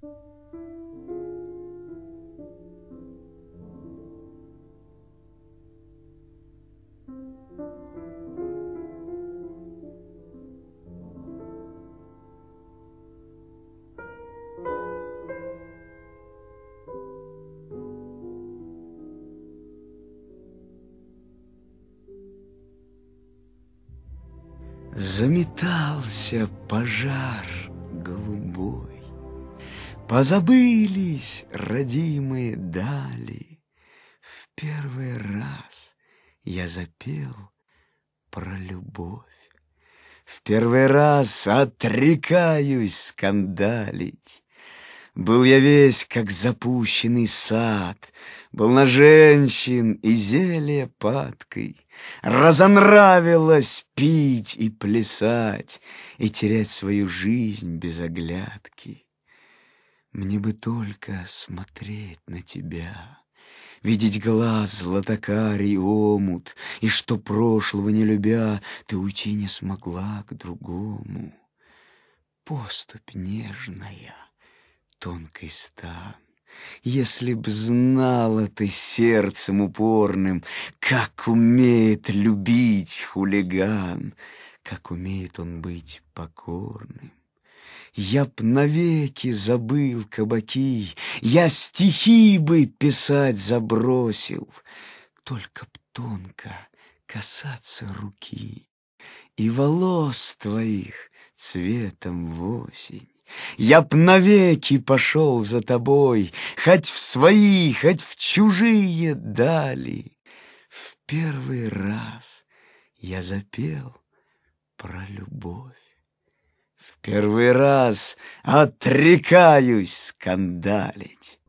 Заметался пожар голубой, позабылись родимые дали. В первый раз я запел про любовь. В первый раз отрекаюсь скандалить. Был я весь, как запущенный сад, был на женщин и зелье падкой. Разонравилось пить и плясать, и терять свою жизнь без оглядки. Мне бы только смотреть на тебя, видеть глаз златокарий омут, и что прошлого не любя, ты уйти не смогла к другому. Поступь нежная, тонкий стан, если б знала ты сердцем упорным, как умеет любить хулиган, как умеет он быть покорным. Я б навеки забыл кабаки, я стихи бы писать забросил, только б тонко касаться руки и волос твоих цветом в осень. Я б навеки пошел за тобой, хоть в свои, хоть в чужие дали. В первый раз я запел про любовь. В первый раз отрекаюсь скандалить.